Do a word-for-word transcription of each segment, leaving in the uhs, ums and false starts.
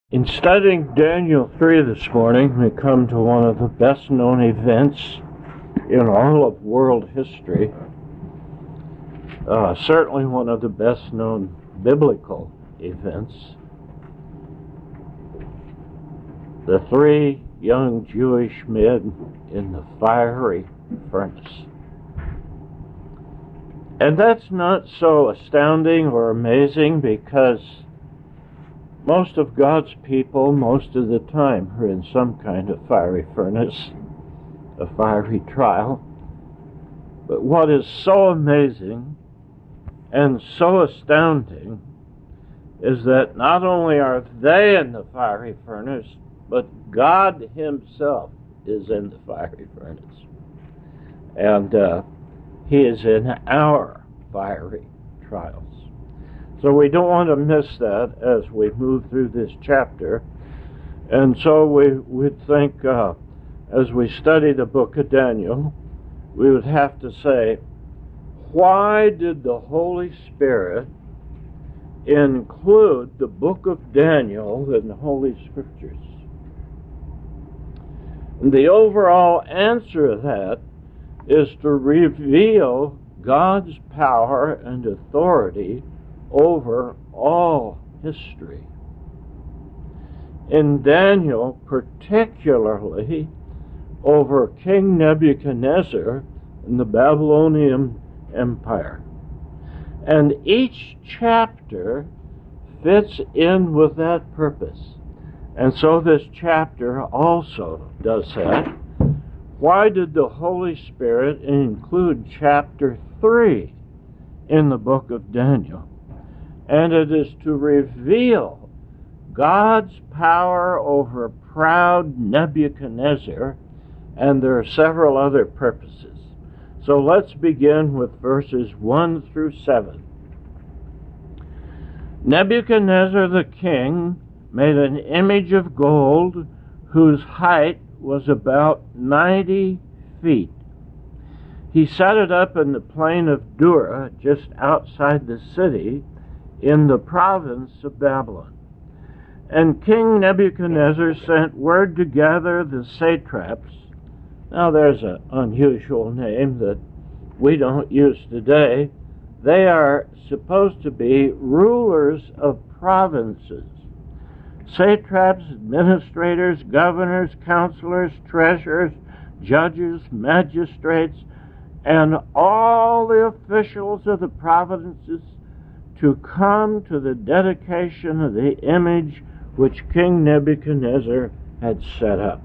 In studying Daniel three this morning, we come to one of the best-known events in all of world history. Uh, certainly one of the best-known biblical events. The three young Jewish men in the fiery furnace. And that's not so astounding or amazing, because most of God's people, most of the time, are in some kind of fiery furnace, a fiery trial. But what is so amazing and so astounding is that not only are they in the fiery furnace, but God Himself is in the fiery furnace. And uh, He is in our fiery trials. So we don't want to miss that as we move through this chapter. And so we would think, uh, as we study the book of Daniel, we would have to say, why did the Holy Spirit include the book of Daniel in the Holy Scriptures? And the overall answer to that is to reveal God's power and authority over all history. In Daniel, particularly over King Nebuchadnezzar and the Babylonian Empire. And each chapter fits in with that purpose. And so this chapter also does that. Why did the Holy Spirit include chapter three in the book of Daniel? And it is to reveal God's power over proud Nebuchadnezzar, and there are several other purposes. So let's begin with verses one through seven. Nebuchadnezzar the king made an image of gold whose height was about ninety feet. He set it up in the plain of Dura, just outside the city, in the province of Babylon. And King Nebuchadnezzar sent word to gather the satraps. Now there's an unusual name that we don't use today. They are supposed to be rulers of provinces. Satraps, administrators, governors, counselors, treasurers, judges, magistrates, and all the officials of the provinces to come to the dedication of the image which King Nebuchadnezzar had set up.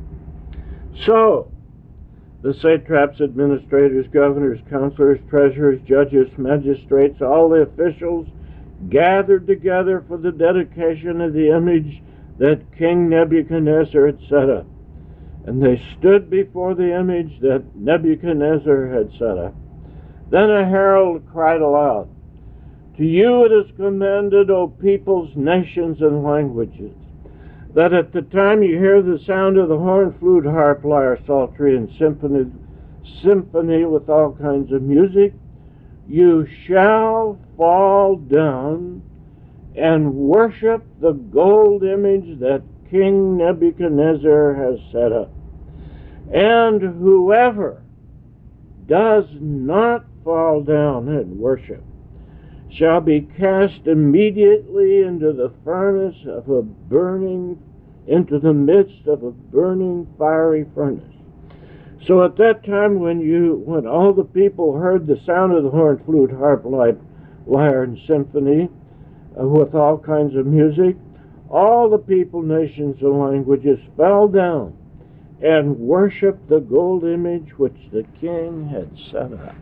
So, the satraps, administrators, governors, counselors, treasurers, judges, magistrates, all the officials gathered together for the dedication of the image that King Nebuchadnezzar had set up. And they stood before the image that Nebuchadnezzar had set up. Then a herald cried aloud, "To you it is commanded, O peoples, nations, and languages, that at the time you hear the sound of the horn, flute, harp, lyre, psaltery, and symphony, symphony with all kinds of music, you shall fall down and worship the gold image that King Nebuchadnezzar has set up. And whoever does not fall down and worship shall be cast immediately into the furnace of a burning, into the midst of a burning fiery furnace." So at that time, when you, when all the people heard the sound of the horn, flute, harp, lyre, and symphony, uh, with all kinds of music, all the people, nations, and languages fell down and worshiped the gold image which the king had set up.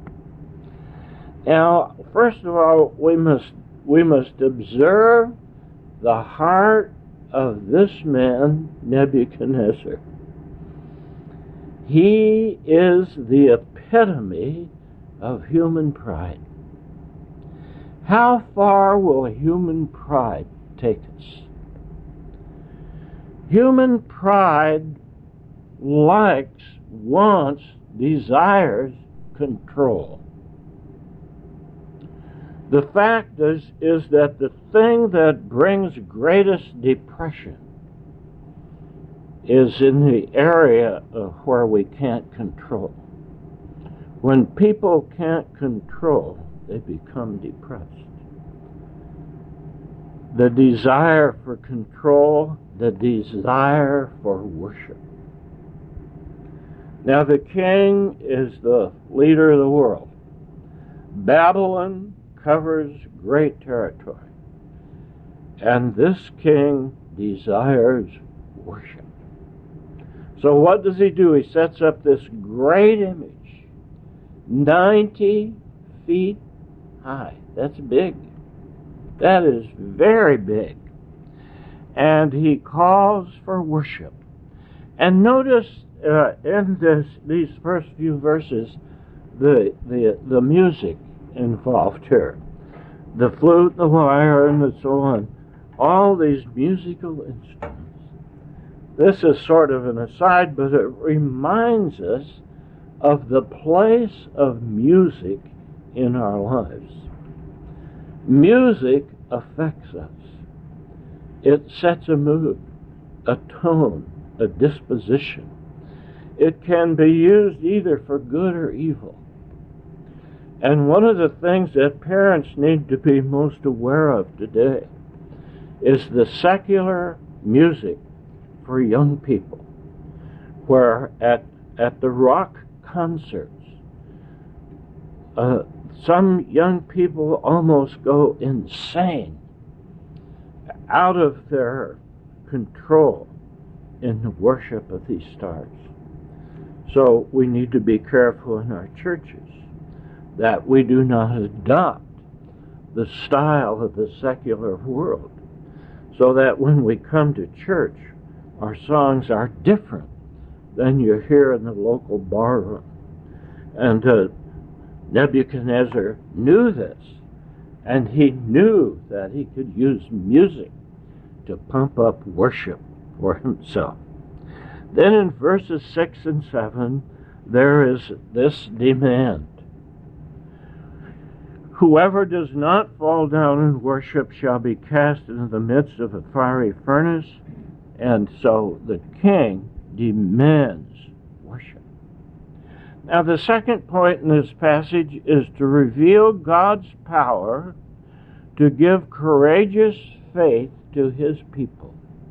Now, first of all, we must we must observe the heart of this man, Nebuchadnezzar. He is the epitome of human pride. How far will human pride take us? Human pride likes, wants, desires control. The fact is, is that the thing that brings greatest depression is in the area of where we can't control. When people can't control, they become depressed. The desire for control, the desire for worship. Now the king is the leader of the world. Babylon covers great territory. And this king desires worship. So what does he do? He sets up this great image, ninety feet high. That's big. That is very big. And he calls for worship. And notice uh, in this, these first few verses, the, the, the music involved here. The flute, the lyre, and so on. All these musical instruments. This is sort of an aside, but it reminds us of the place of music in our lives. Music affects us. It sets a mood, a tone, a disposition. It can be used either for good or evil. And one of the things that parents need to be most aware of today is the secular music for young people, where at, at the rock concerts, uh, some young people almost go insane, out of their control in the worship of these stars. So we need to be careful in our churches that we do not adopt the style of the secular world, so that when we come to church, our songs are different than you hear in the local barroom. And uh, Nebuchadnezzar knew this, and he knew that he could use music to pump up worship for himself. Then in verses six and seven, there is this demand. Whoever does not fall down and worship shall be cast into the midst of a fiery furnace. And so the king demands worship. Now the second point in this passage is to reveal God's power to give courageous faith to his people.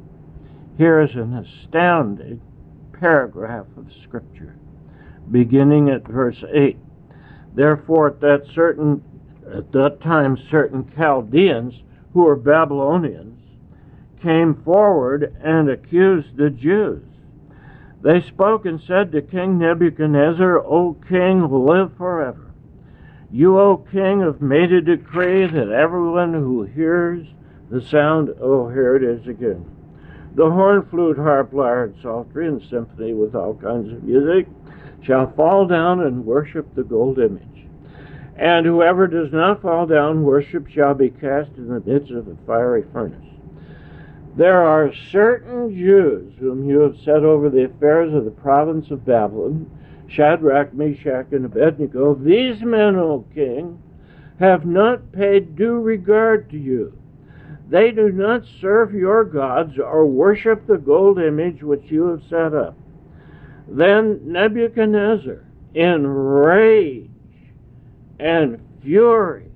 Here is an astounding paragraph of Scripture, beginning at verse eight. Therefore at that certain at that time certain Chaldeans, who were Babylonians, came forward and accused the Jews. They spoke and said to King Nebuchadnezzar, O king, live forever. You, O king, have made a decree that everyone who hears the sound, oh, here it is again, the horn, flute, harp, lyre, and psaltery, and symphony with all kinds of music, shall fall down and worship the gold image. And whoever does not fall down, worship, shall be cast in the midst of a fiery furnace. There are certain Jews whom you have set over the affairs of the province of Babylon, Shadrach, Meshach, and Abednego. These men, O king, have not paid due regard to you. They do not serve your gods or worship the gold image which you have set up. Then Nebuchadnezzar, in rage and fury,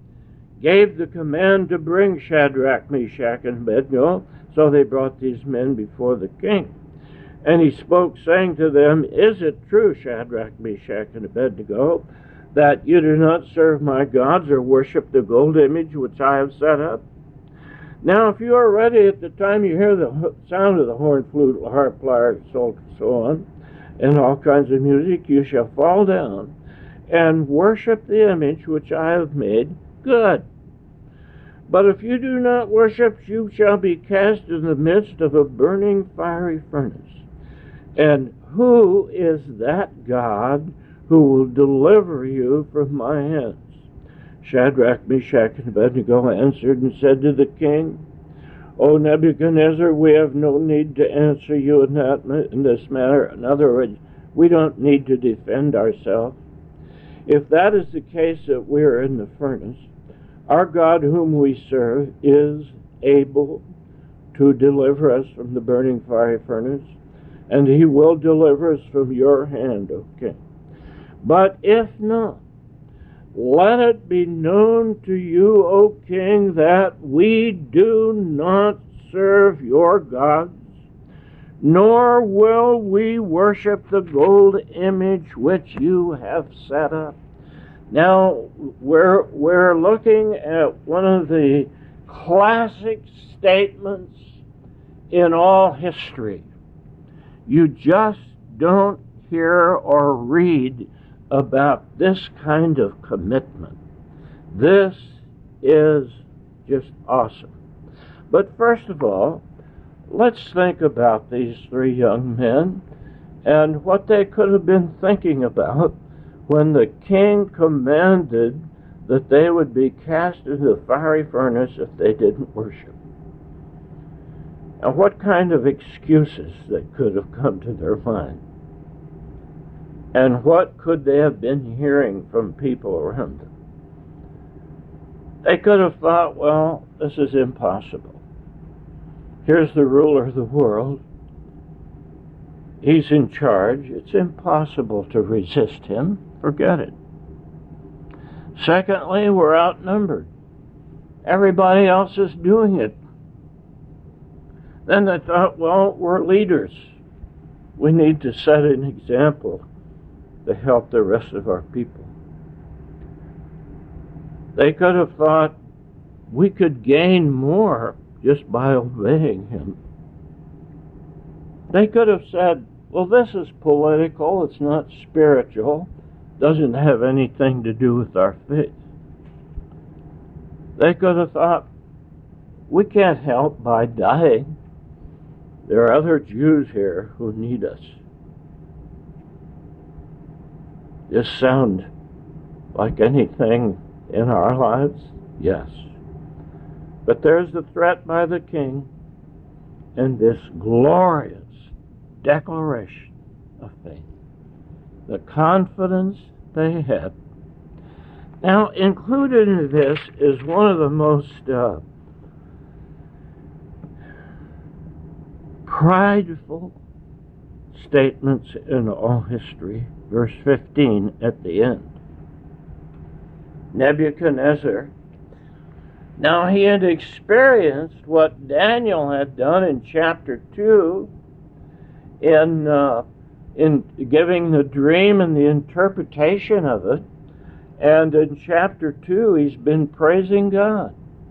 gave the command to bring Shadrach, Meshach, and Abednego. So they brought these men before the king. And he spoke, saying to them, Is it true, Shadrach, Meshach, and Abednego, that you do not serve my gods or worship the gold image which I have set up? Now, if you are ready at the time you hear the sound of the horn, flute, harp, lyre, psaltery, and so on, and all kinds of music, you shall fall down and worship the image which I have made. Good. But if you do not worship, you shall be cast in the midst of a burning fiery furnace. And who is that God who will deliver you from my hands? Shadrach, Meshach, and Abednego answered and said to the king, O Nebuchadnezzar, we have no need to answer you in, that, in this matter. In other words, we don't need to defend ourselves. If that is the case that we are in the furnace, Our God whom we serve is able to deliver us from the burning fiery furnace, and he will deliver us from your hand, O king. But if not, let it be known to you, O king, that we do not serve your gods, nor will we worship the gold image which you have set up. Now, we're, we're looking at one of the classic statements in all history. You just don't hear or read about this kind of commitment. This is just awesome. But first of all, let's think about these three young men and what they could have been thinking about when the king commanded that they would be cast into the fiery furnace if they didn't worship. And what kind of excuses that could have come to their mind. And what could they have been hearing from people around them? They could have thought, well, this is impossible. Here's the ruler of the world. He's in charge. It's impossible to resist him. Forget it. Secondly, we're outnumbered. Everybody else is doing it. Then they thought, well, we're leaders. We need to set an example to help the rest of our people. They could have thought we could gain more just by obeying him. They could have said, well, this is political, it's not spiritual, doesn't have anything to do with our faith. They could have thought, we can't help by dying. There are other Jews here who need us. This sound like anything in our lives? Yes. But there's the threat by the king and this glorious declaration of faith. The confidence they had. Now, included in this is one of the most uh, prideful statements in all history. Verse fifteen at the end. Nebuchadnezzar, now he had experienced what Daniel had done in chapter two in, uh, in giving the dream and the interpretation of it. And in chapter two, he's been praising God.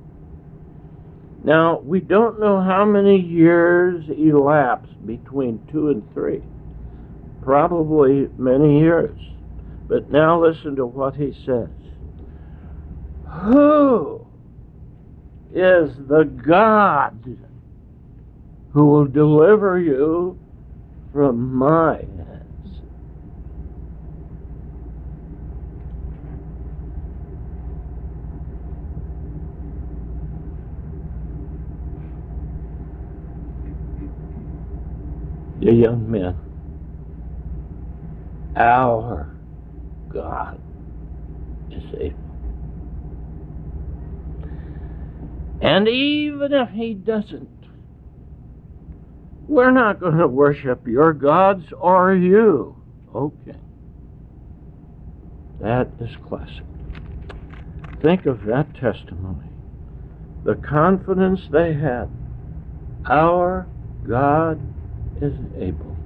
Now, we don't know how many years elapsed between two and three. Probably many years. But now listen to what he says. Who is the God who will deliver you from my hands? The young men, our God is able. And even if he doesn't, we're not going to worship your gods or you. Okay. That is classic. Think of that testimony. The confidence they had. Our God is able.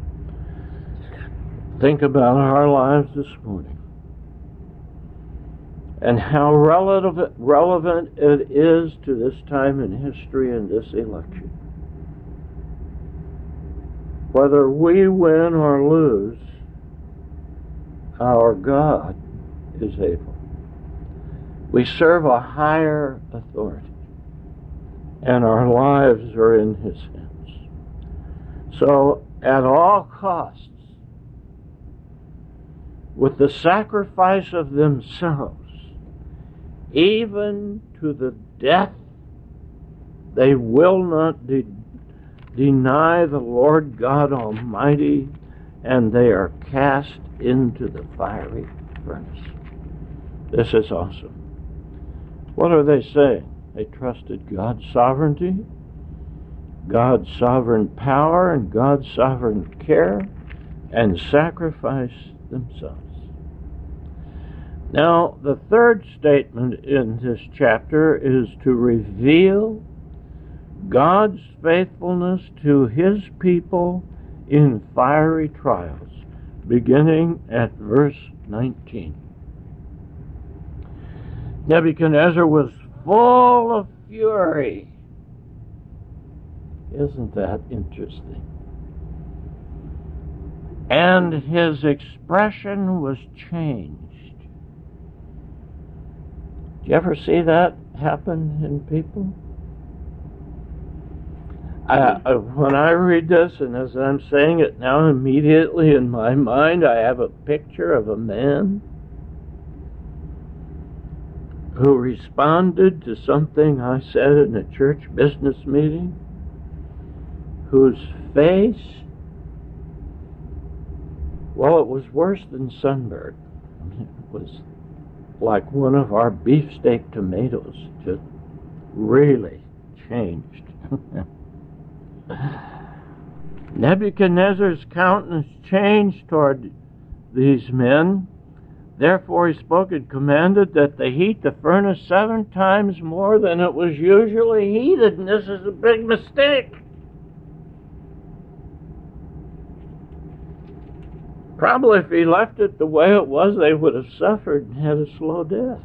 Think about our lives this morning and how relevant, relevant it is to this time in history and this election. Whether we win or lose, our God is able. We serve a higher authority, and our lives are in his hands. So, at all costs, with the sacrifice of themselves, even to the death, they will not de- deny the Lord God Almighty, and they are cast into the fiery furnace. This is awesome. What are they saying? They trusted God's sovereignty, God's sovereign power, and God's sovereign care, and sacrificed themselves. Now, the third statement in this chapter is to reveal God's faithfulness to His people in fiery trials, beginning at verse nineteen. Nebuchadnezzar was full of fury. Isn't that interesting? And his expression was changed. Do you ever see that happen in people? I, when I read this, and as I'm saying it now, immediately in my mind, I have a picture of a man who responded to something I said in a church business meeting, whose face, well, it was worse than sunburn. It was like one of our beefsteak tomatoes, just really changed. Nebuchadnezzar's countenance changed toward these men. Therefore he spoke and commanded that they heat the furnace seven times more than it was usually heated, and this is a big mistake. Probably if he left it the way it was, they would have suffered and had a slow death.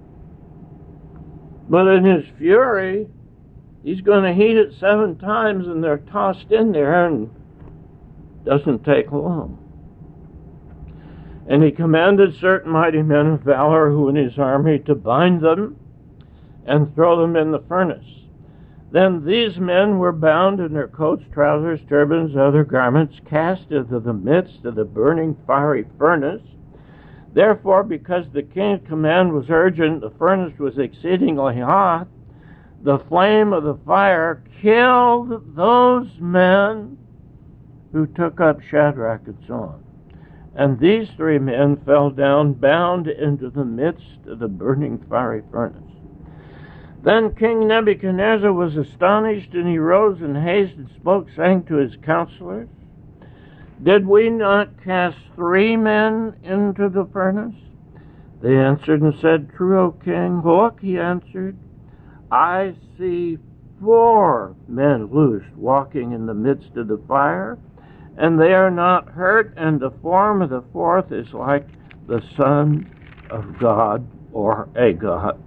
But in his fury, he's going to heat it seven times, and they're tossed in there, and it doesn't take long. And he commanded certain mighty men of valor who in his army to bind them and throw them in the furnace. Then these men were bound in their coats, trousers, turbans, other garments, cast into the midst of the burning fiery furnace. Therefore, because the king's command was urgent, the furnace was exceedingly hot. The flame of the fire killed those men who took up Shadrach and so on. And these three men fell down, bound into the midst of the burning fiery furnace. Then King Nebuchadnezzar was astonished, and he rose in haste and spoke, saying to his counselors, Did we not cast three men into the furnace? They answered and said, True, O king. Look, he answered, I see four men loosed walking in the midst of the fire, and they are not hurt, and the form of the fourth is like the Son of God, or a God.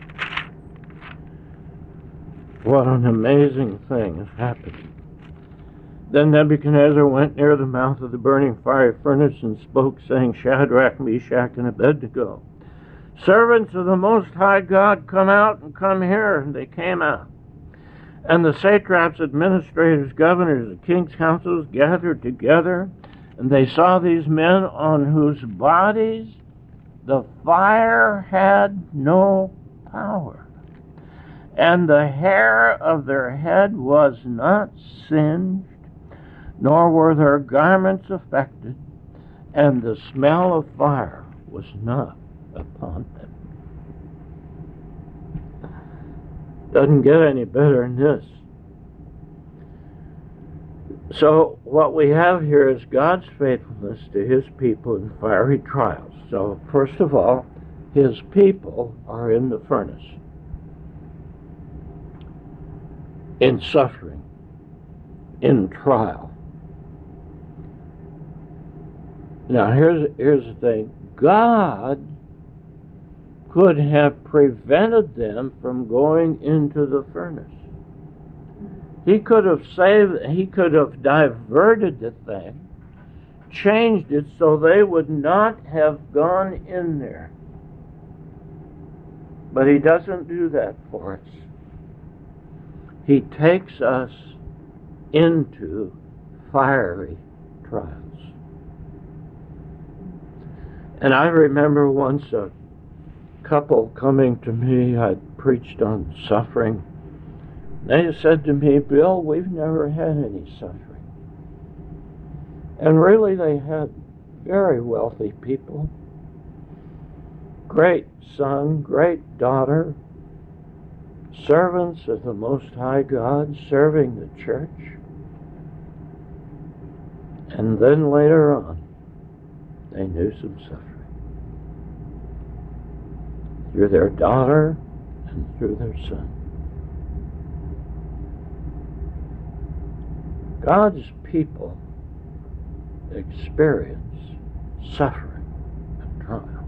What an amazing thing is happening. Then Nebuchadnezzar went near the mouth of the burning fiery furnace and spoke, saying, Shadrach, Meshach, and Abednego, servants of the Most High God, come out and come here. And they came out. And the satraps, administrators, governors, the king's councils gathered together, and they saw these men on whose bodies the fire had no power, and the hair of their head was not singed, nor were their garments affected, and the smell of fire was not upon them. Doesn't get any better than this. So what we have here is God's faithfulness to His people in fiery trials. So first of all, His people are in the furnace, in suffering, in trial. Now here's, here's the thing. God could have prevented them from going into the furnace. He could have saved, he could have diverted the thing, changed it so they would not have gone in there. But He doesn't do that for us. He takes us into fiery trials. And I remember once a couple coming to me. I'd preached on suffering. They said to me, Bill, we've never had any suffering. And really they had very wealthy people. Great son, great daughter, servants of the Most High God serving the church. And then later on, they knew some suffering through their daughter and through their son. God's people experience suffering and trial.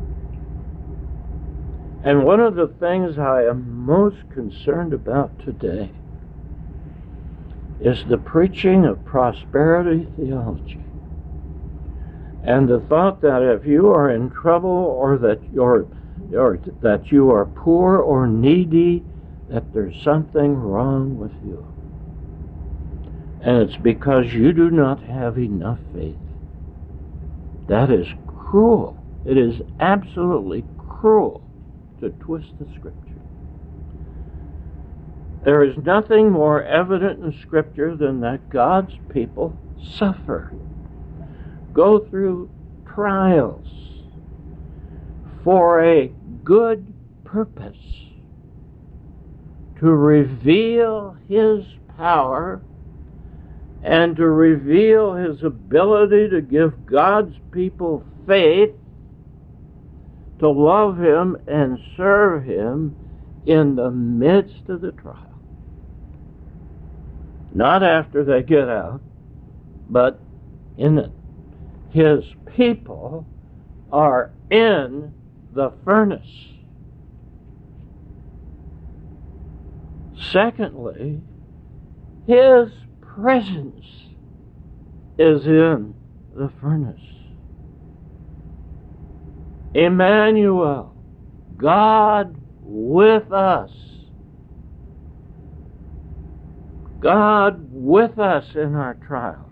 And one of the things I am most concerned about today is the preaching of prosperity theology, and the thought that if you are in trouble, or that you're or that you are poor or needy, that there's something wrong with you. And it's because you do not have enough faith. That is cruel. It is absolutely cruel to twist the Scripture. There is nothing more evident in Scripture than that God's people suffer, go through trials for a good purpose, to reveal His power and to reveal His ability to give God's people faith to love Him and serve Him in the midst of the trial. Not after they get out, but in it. His people are in the furnace. Secondly, His presence is in the furnace. Emmanuel, God with us. God with us in our trial.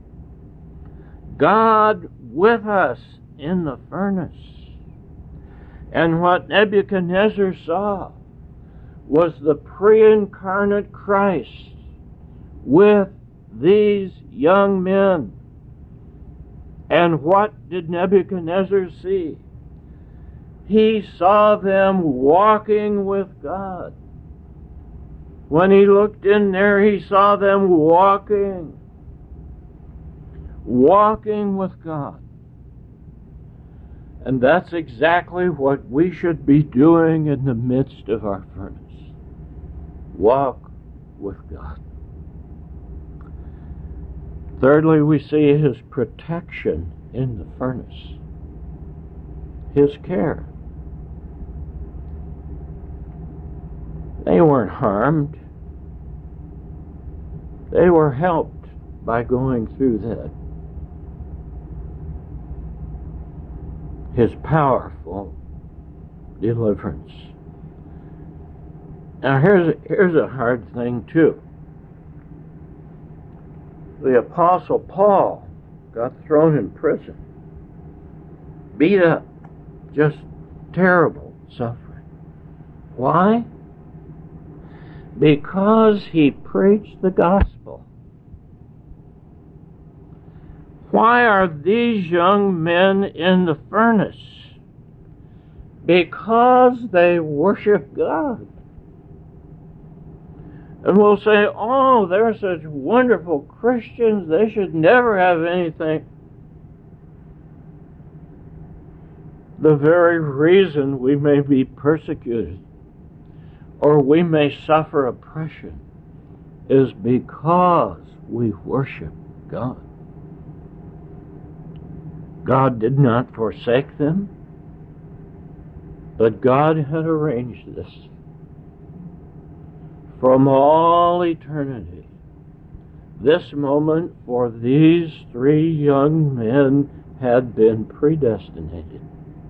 God with us in the furnace. And what Nebuchadnezzar saw was the pre-incarnate Christ with these young men. And what did Nebuchadnezzar see? He saw them walking with God. When he looked in there, he saw them walking, walking with God. And that's exactly what we should be doing in the midst of our furnace. Walk with God. Thirdly, we see His protection in the furnace. His care. They weren't harmed. They were helped by going through that. His powerful deliverance. Now here's a, here's a hard thing too. The Apostle Paul got thrown in prison, beat up, just terrible suffering. Why? Because he preached the gospel. Why are these young men in the furnace? Because they worship God. And we'll say, oh, they're such wonderful Christians, they should never have anything. The very reason we may be persecuted or we may suffer oppression is because we worship God. God did not forsake them, but God had arranged this. From all eternity, this moment for these three young men had been predestinated.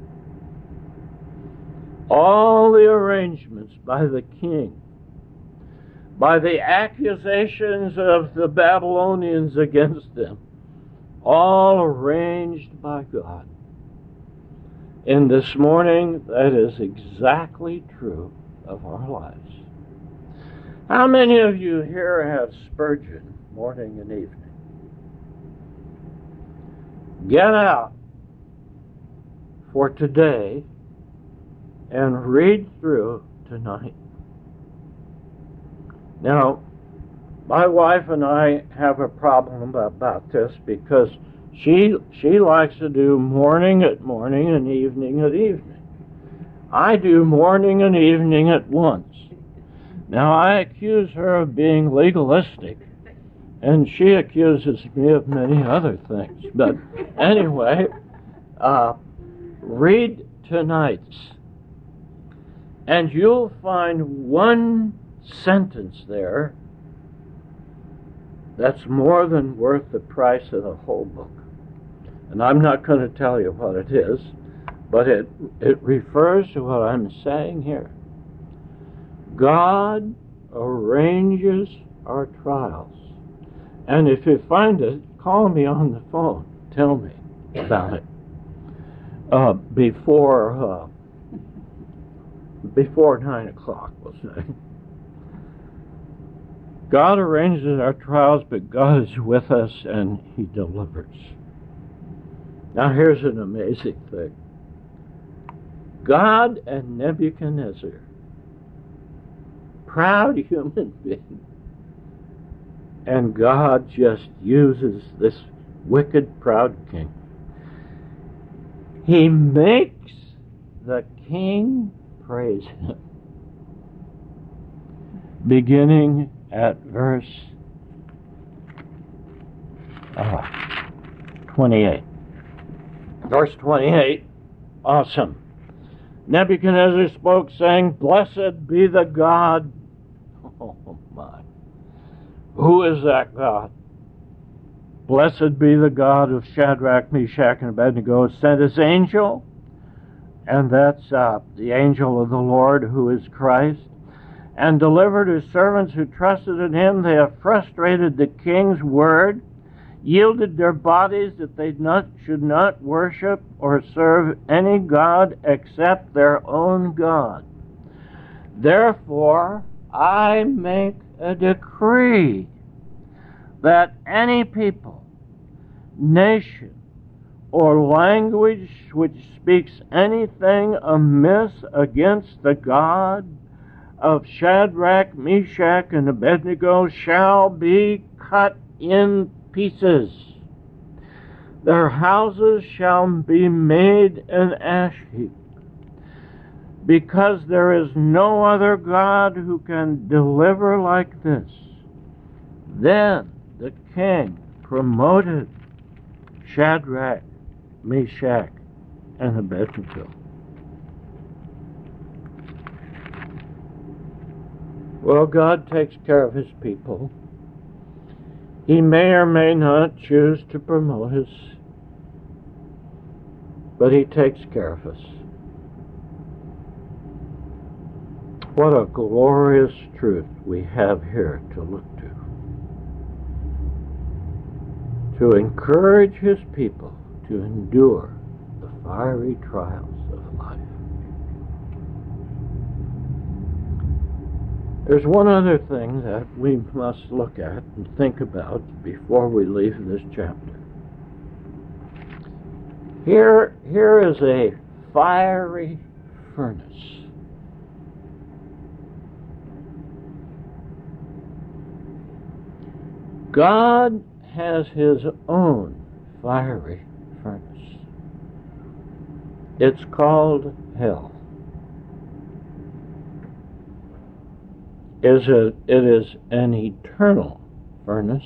All the arrangements by the king, by the accusations of the Babylonians against them, all arranged by God. And this morning, that is exactly true of our lives. How many of you here have Spurgeon morning and evening? Get out for today and read through tonight. Now, my wife and I have a problem about this because she she likes to do morning at morning and evening at evening. I do morning and evening at once. Now, I accuse her of being legalistic, and she accuses me of many other things. But anyway, uh, read tonight's, and you'll find one sentence there that's more than worth the price of the whole book. And I'm not going to tell you what it is, but it, it refers to what I'm saying here. God arranges our trials. And if you find it, call me on the phone. Tell me about it. Uh, before, uh, before nine o'clock, we'll say. God arranges our trials, but God is with us and He delivers. Now here's an amazing thing. God and Nebuchadnezzar, proud human being, and God just uses this wicked, proud king. He makes the king praise Him. Beginning at verse uh, twenty-eight. Verse twenty-eight, awesome. Nebuchadnezzar spoke, saying, "Blessed be the God." Oh my. Who is that God? Blessed be the God of Shadrach, Meshach, and Abednego, sent His angel, and that's uh, the angel of the Lord, who is Christ, and delivered His servants who trusted in Him. They have frustrated the king's word, yielded their bodies that they not, should not worship or serve any god except their own God. Therefore, I make a decree that any people, nation, or language which speaks anything amiss against the God of Shadrach, Meshach, and Abednego shall be cut in pieces. Their houses shall be made an ash heap, because there is no other God who can deliver like this. Then the king promoted Shadrach, Meshach, and Abednego. Well, God takes care of His people. He may or may not choose to promote us, but He takes care of us. What a glorious truth we have here to look to. To encourage His people to endure the fiery trials of life. There's one other thing that we must look at and think about before we leave this chapter. Here, here is a fiery furnace. God has His own fiery furnace. It's called hell. Is a, it is an eternal furnace.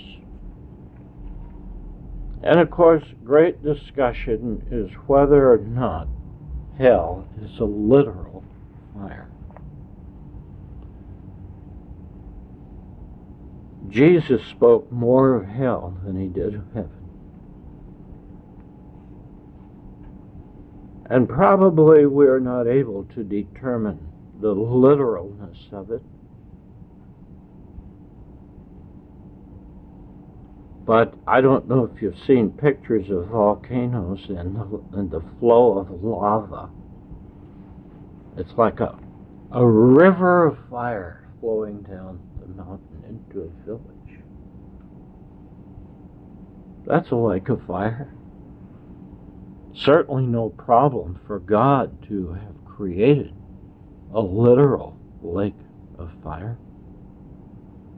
And of course, great discussion is whether or not hell is a literal fire. Jesus spoke more of hell than He did of heaven. And probably we're not able to determine the literalness of it. But I don't know if you've seen pictures of volcanoes and the, and the flow of lava. It's like a, a river of fire flowing down the mountain into a village. That's a lake of fire. Certainly no problem for God to have created a literal lake of fire.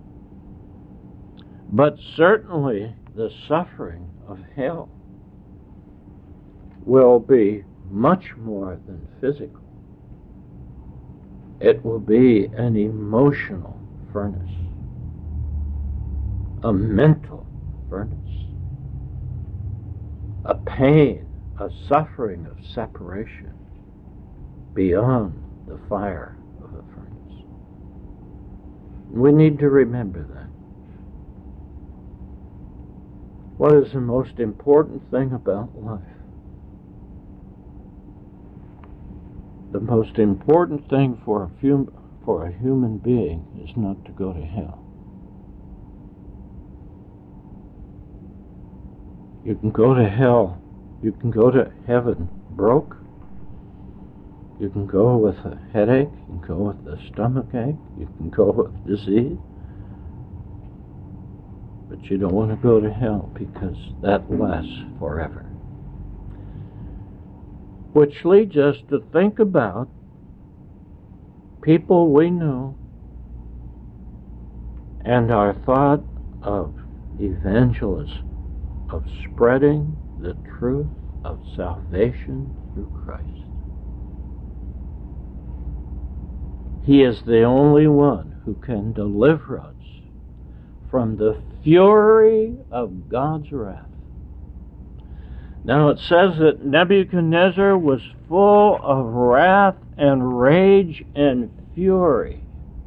But certainly the suffering of hell will be much more than physical. It will be an emotional furnace, a mental furnace, a pain, a suffering of separation beyond the fire of a furnace. We need to remember that. What is the most important thing about life? The most important thing for a, hum- for a human being is not to go to hell. You can go to hell. You can go to heaven broke. You can go with a headache. You can go with a stomach ache. You can go with disease. But you don't want to go to hell because that lasts forever. Which leads us to think about people we know and our thought of evangelism, of spreading the truth of salvation through Christ. He is the only one who can deliver us from the fury of God's wrath. Now it says that Nebuchadnezzar was full of wrath and rage and fury.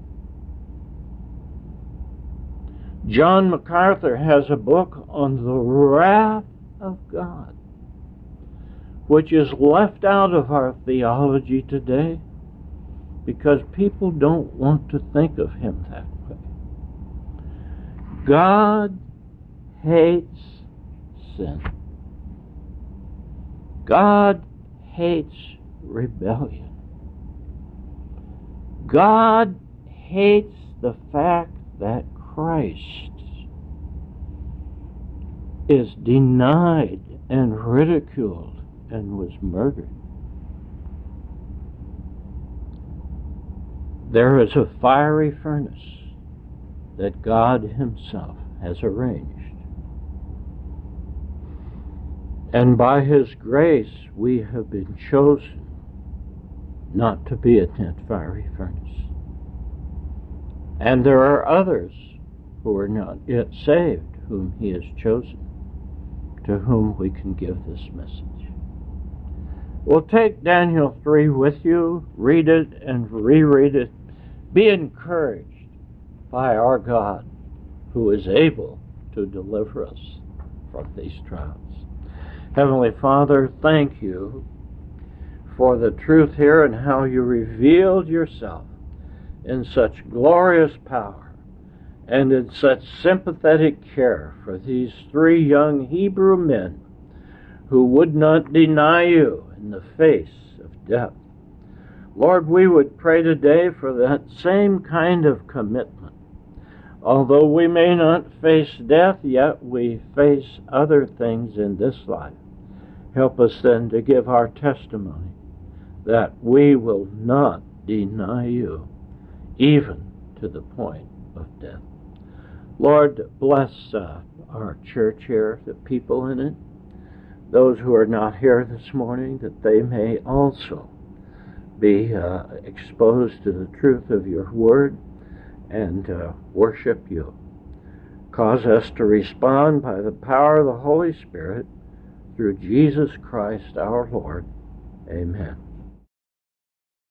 John MacArthur has a book on the wrath of God, which is left out of our theology today because people don't want to think of him that way. God hates sin. God hates rebellion. God hates the fact that Christ is denied and ridiculed and was murdered. There is a fiery furnace that God himself has arranged. And by his grace, we have been chosen not to be in that fiery furnace. And there are others who are not yet saved, whom he has chosen, to whom we can give this message. Well, take Daniel three with you, read it and reread it. Be encouraged by our God, who is able to deliver us from these trials. Heavenly Father, thank you for the truth here and how you revealed yourself in such glorious power and in such sympathetic care for these three young Hebrew men who would not deny you in the face of death. Lord, we would pray today for that same kind of commitment. Although we may not face death, yet we face other things in this life. Help us then to give our testimony that we will not deny you, even to the point of death. Lord, bless uh, our church here, the people in it, those who are not here this morning, that they may also be uh, exposed to the truth of your word and uh, worship you. Cause us to respond by the power of the Holy Spirit through Jesus Christ our Lord. Amen.